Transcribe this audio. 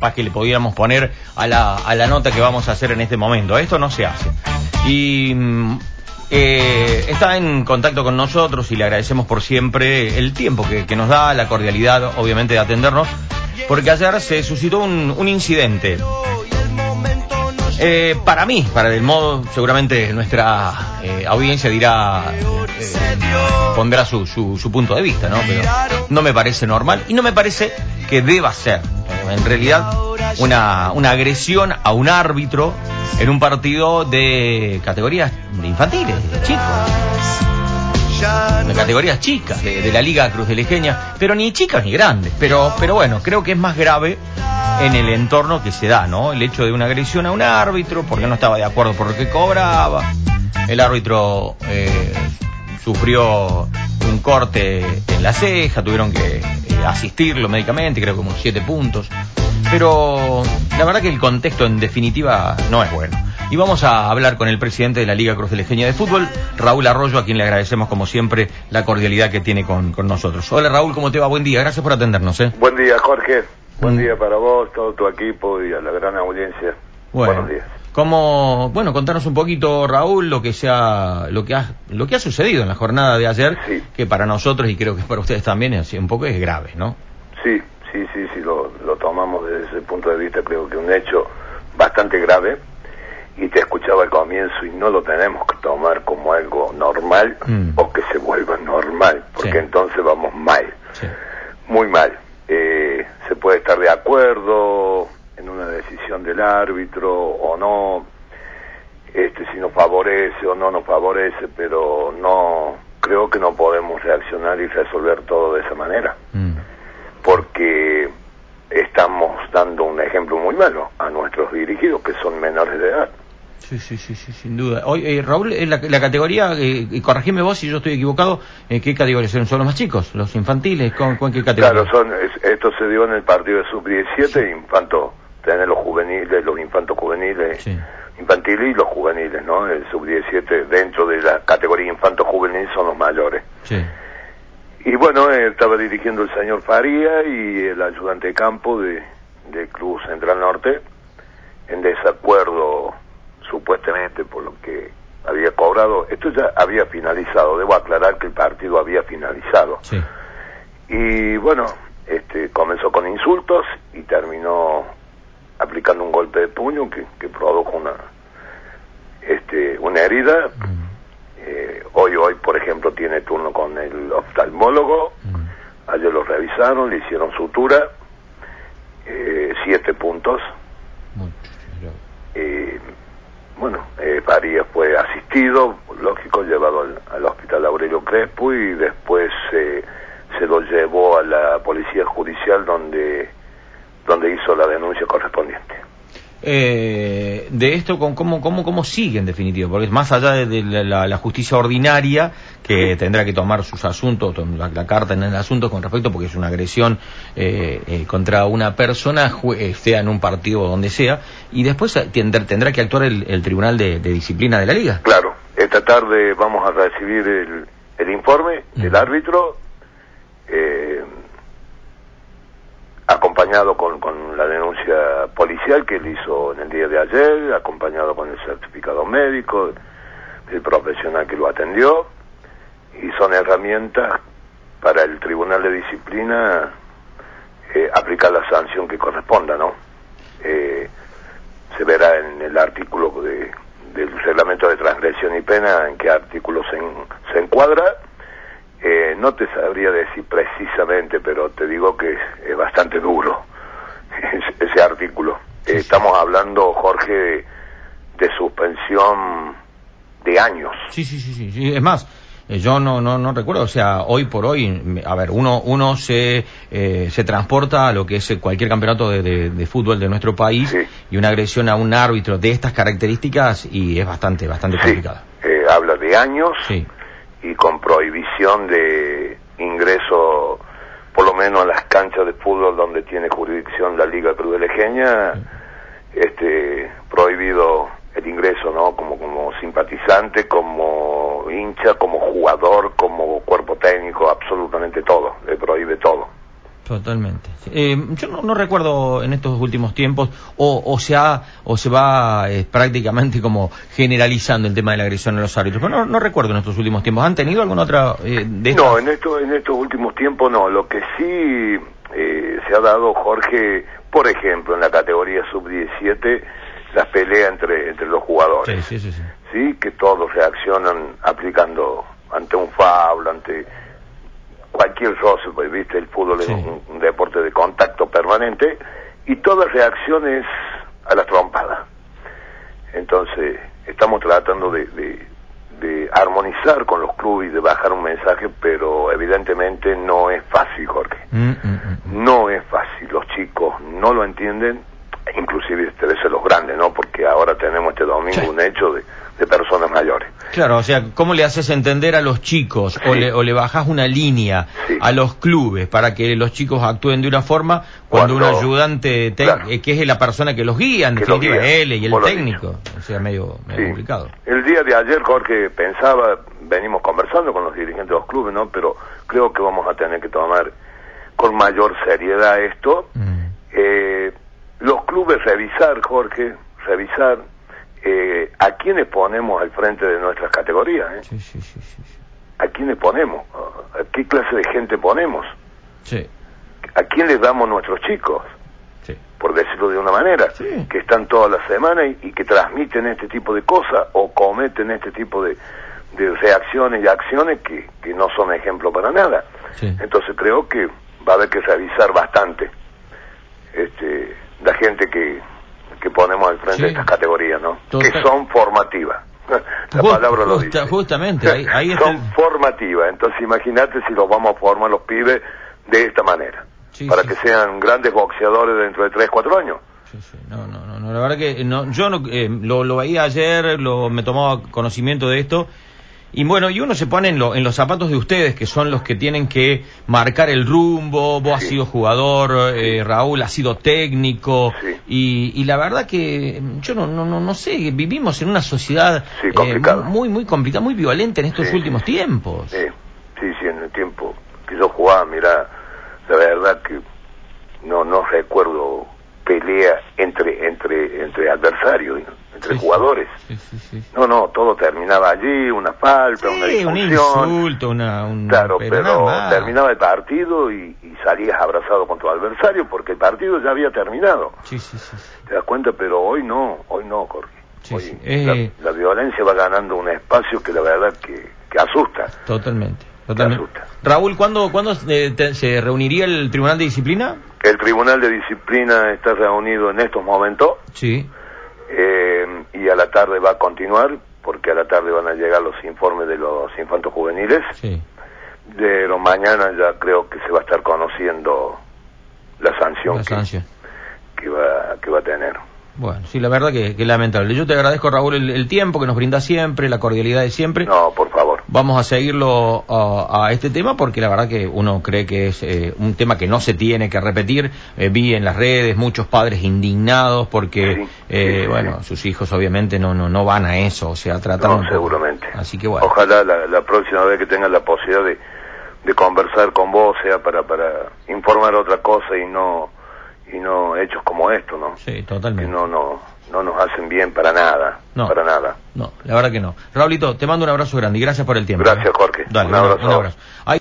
capaz que le pudiéramos poner a la nota que vamos a hacer en este momento. Esto no se hace. Y está en contacto con nosotros y le agradecemos por siempre el tiempo que nos da, la cordialidad, obviamente, de atendernos, porque ayer se suscitó un incidente. Para mí, para el modo, seguramente nuestra audiencia dirá, pondrá su punto de vista, ¿no? Pero no me parece normal y no me parece que deba ser, en realidad, una agresión a un árbitro en un partido de categorías infantiles, de chicos, de categorías chicas, de la Liga Cruz-Delejeña, pero ni chicas ni grandes, pero bueno, creo que es más grave en el entorno que se da, ¿no? El hecho de una agresión a un árbitro porque no estaba de acuerdo por lo que cobraba. El árbitro sufrió un corte en la ceja, tuvieron que asistirlo médicamente, creo que como 7 puntos. Pero la verdad que el contexto en definitiva no es bueno. Y vamos a hablar con el presidente de la Liga Cruz-Delejeña de Fútbol, Raúl Arroyo, a quien le agradecemos como siempre la cordialidad que tiene con nosotros. Hola Raúl, ¿cómo te va? Buen día, gracias por atendernos. Buen día, Jorge. Buen día para vos, todo tu equipo y a la gran audiencia. Buenos días. Contanos un poquito, Raúl, lo que ha sucedido en la jornada de ayer, sí, que para nosotros y creo que para ustedes también es grave, ¿no? Sí, lo tomamos desde ese punto de vista, creo que un hecho bastante grave, y te escuchaba al comienzo y no lo tenemos que tomar como algo normal o que se vuelva normal, porque entonces vamos mal, muy mal. Se puede estar de acuerdo en una decisión del árbitro o no, si nos favorece o no nos favorece, pero no creo que no podemos reaccionar y resolver todo de esa manera, porque estamos dando un ejemplo muy malo a nuestros dirigidos que son menores de edad. Sí, sin duda. Hoy, Raúl, la categoría, corregime vos si yo estoy equivocado, ¿qué categoría son los más chicos? ¿Los infantiles? ¿Con qué categoría? Claro, esto se dio en el partido de sub-17, tenés los juveniles, los infantos juveniles, infantiles y los juveniles, ¿no? El sub-17 dentro de la categoría infanto juvenil son los mayores. Sí. Y bueno, estaba dirigiendo el señor Faría y el ayudante de campo del Club Central Norte, en desacuerdo supuestamente por lo que había cobrado. Esto ya había finalizado, debo aclarar que el partido había finalizado. Sí. Y bueno, comenzó con insultos y terminó aplicando un golpe de puño que produjo una herida. Hoy, por ejemplo, tiene turno con el oftalmólogo. Ayer lo revisaron, le hicieron sutura, 7 puntos. Farías fue asistido, lógico, llevado al hospital Aurelio Crespo y después se lo llevó a la policía judicial donde hizo la denuncia correspondiente. De esto, ¿cómo sigue en definitiva? Porque es más allá de la justicia ordinaria que tendrá que tomar sus asuntos, la carta en el asunto con respecto, porque es una agresión contra una persona, sea en un partido o donde sea, y después tendrá que actuar el Tribunal de Disciplina de la Liga. Claro, esta tarde vamos a recibir el informe del árbitro, acompañado con la denuncia policial que él hizo en el día de ayer, acompañado con el certificado médico del profesional que lo atendió, y son herramientas para el Tribunal de Disciplina aplicar la sanción que corresponda, ¿no? Se verá en el artículo del reglamento de transgresión y pena en qué artículo se encuadra. No te sabría decir precisamente, pero te digo que es bastante duro ese artículo. Estamos hablando, Jorge, de suspensión de años. Sí. Es más, yo no recuerdo, o sea, hoy por hoy, a ver, uno se transporta a lo que es cualquier campeonato de fútbol de nuestro país, y una agresión a un árbitro de estas características y es bastante complicada. Habla de años. Sí. Y con prohibición de ingreso, por lo menos a las canchas de fútbol donde tiene jurisdicción la Liga Cruz-Delejeña, prohibido el ingreso, ¿no? Como simpatizante, como hincha, como jugador, como cuerpo técnico, absolutamente todo, le prohíbe todo. Totalmente. Yo no recuerdo en estos últimos tiempos, o se va prácticamente como generalizando el tema de la agresión a los árbitros, pero no recuerdo en estos últimos tiempos. ¿Han tenido alguna otra de estas? No, en estos últimos tiempos no. Lo que sí se ha dado, Jorge, por ejemplo, en la categoría sub-17, las peleas entre los jugadores. Sí, que todos reaccionan aplicando ante un foul, ante cualquier roce, pues viste, el fútbol es un deporte de contacto permanente, y toda reacción es a la trompada. Entonces, estamos tratando de armonizar con los clubes y de bajar un mensaje, pero evidentemente no es fácil, Jorge. No es fácil, los chicos no lo entienden, inclusive debe ser los grandes, ¿no? Porque ahora tenemos este domingo un hecho de personas mayores. Claro, o sea, ¿cómo le haces entender a los chicos o le bajás una línea a los clubes para que los chicos actúen de una forma cuando un ayudante que es la persona que los guía, en definitiva, él y el técnico? O sea, medio complicado. El día de ayer, Jorge, venimos conversando con los dirigentes de los clubes, ¿no? Pero creo que vamos a tener que tomar con mayor seriedad esto. Los clubes revisar, Jorge, a quiénes ponemos al frente de nuestras categorías, a quiénes ponemos, a qué clase de gente ponemos, a quién les damos nuestros chicos, por decirlo de una manera, que están toda la semana y que transmiten este tipo de cosas o cometen este tipo de reacciones y acciones que no son ejemplo para nada. Entonces creo que va a haber que revisar bastante la gente que ponemos al frente de estas categorías, ¿no? Que son formativas. La palabra lo dice. Justamente, ahí son formativas. Entonces imagínate si los vamos a formar los pibes de esta manera, para que sean grandes boxeadores dentro de 3-4 años. No, la verdad que yo lo veía ayer, me tomaba conocimiento de esto. Y bueno, y uno se pone en los zapatos de ustedes, que son los que tienen que marcar el rumbo. Vos has sido jugador, Raúl ha sido técnico, y la verdad que yo no sé, vivimos en una sociedad muy complicada, muy violenta en estos últimos tiempos. Sí, en el tiempo que yo jugaba, mira, la verdad que no recuerdo pelea entre adversarios, entre jugadores. No, todo terminaba allí, una falta, una discusión, un insulto, claro, pero terminaba el partido y salías abrazado con tu adversario porque el partido ya había terminado. ¿Te das cuenta? Pero hoy no, Jorge. Hoy la violencia va ganando un espacio que la verdad que asusta. Totalmente. Raúl, ¿cuándo se reuniría el Tribunal de Disciplina? El Tribunal de Disciplina está reunido en estos momentos. Y a la tarde va a continuar, porque a la tarde van a llegar los informes de los infantos juveniles. De lo mañana ya creo que se va a estar conociendo la sanción que va a tener. Bueno, sí, la verdad que lamentable. Yo te agradezco, Raúl, el tiempo que nos brinda siempre, la cordialidad de siempre. No, por favor. Vamos a seguirlo a este tema, porque la verdad que uno cree que es un tema que no se tiene que repetir. Vi en las redes muchos padres indignados porque, sus hijos obviamente no van a eso, o sea, tratan... No, seguramente. Así que bueno. Ojalá la próxima vez que tengan la posibilidad de conversar con vos sea para informar otra cosa y no hechos como esto, ¿no? Sí, totalmente. Que no nos hacen bien para nada. Para nada. No, la verdad que no. Raulito, te mando un abrazo grande y gracias por el tiempo. Gracias, Jorge. Dale, un abrazo.